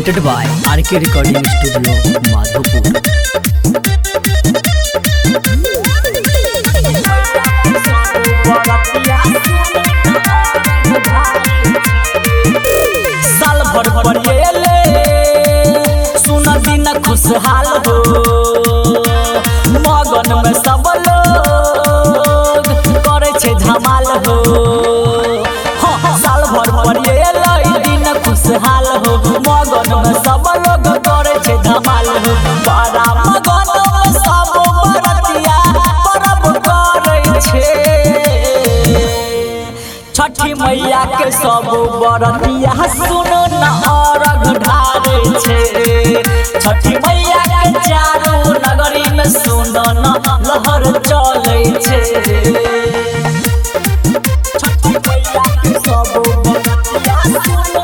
presented by RK Recording Studio, Madhopur. साल भर पड़िएले सुना दिन खुशहाल हो मगन में सब लोग करे छे धमाल हो। साल भर पड़िएले दिन खुशहाल हो मगन में सब लोग करे छे धमाल हो। बड़ा मगन में सब बरतिया परब करे छे छठी मैया के सब बरतिया सुनो न अर्घ ढारे छे। छठी मैया के चारों नगरी में सुनो न लहर चले छे। छठी मैया के सब बरतिया सुनो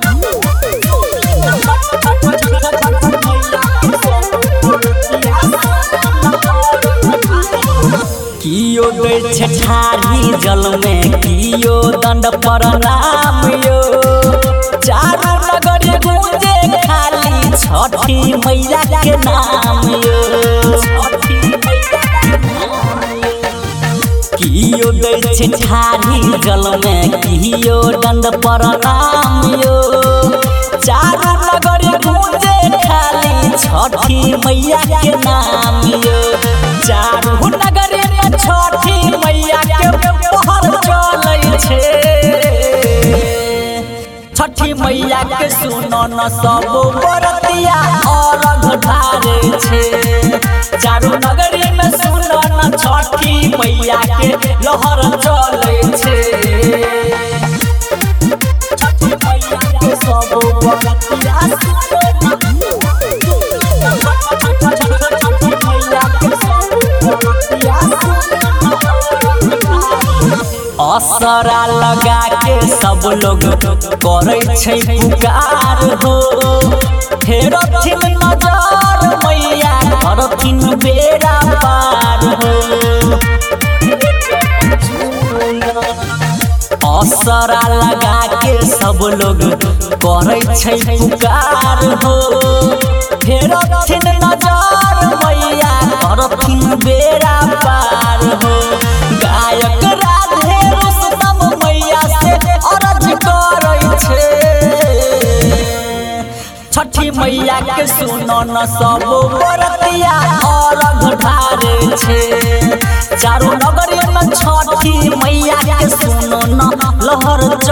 कियो गए छे ठाढ़ी जल में कियो दंड प्रणाम यो। चारों नगर गूंजे खाली छठी मैया के नाम यो। कियो गए छे ठाढ़ी जल में कियो दंड प्रणाम यो। चारों नगर गूंजे खाली छठी मैया के नाम यो। चारों नगर छठी मैया के पहर चले छे। छठी मैया के सुनो न सब बरतिया अर्घ ढारे छे। चारों नगरी में सुनो न छठी मैया के लहर चले छे। छठी मैया के सब बरतिया असरा लगा के सब लोग करे छे पुकार हो। फेरथिन नजर मैया करथिन बेड़ा पार हो। असरा लगा के सब लोग करे छे पुकार हो। फेरथिन नजर मैया करथिन बेड़ा पार हो। गायक राधे रुस्तम मैया से अर्ज करे छे। छठी मैया के सुनो न सब बरतिया अर्घ ढारे छे। चारों नगरी में छठी मैया के सुनो न लहर